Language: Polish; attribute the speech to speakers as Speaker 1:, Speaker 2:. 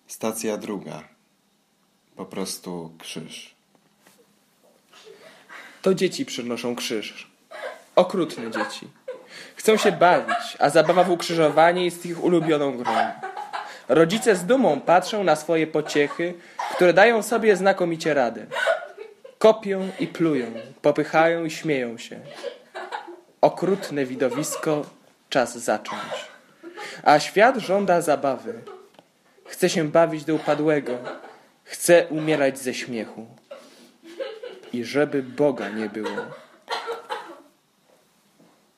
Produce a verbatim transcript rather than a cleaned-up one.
Speaker 1: Stacja druga. Po prostu krzyż.
Speaker 2: To dzieci przynoszą krzyż. Okrutne dzieci. Chcą się bawić, a zabawa w ukrzyżowanie jest ich ulubioną grą. Rodzice z dumą patrzą na swoje pociechy, które dają sobie znakomicie radę. Kopią i plują, popychają i śmieją się. Okrutne widowisko, czas zacząć. A świat żąda zabawy. Chce się bawić do upadłego. Chce umierać ze śmiechu. I żeby Boga nie było.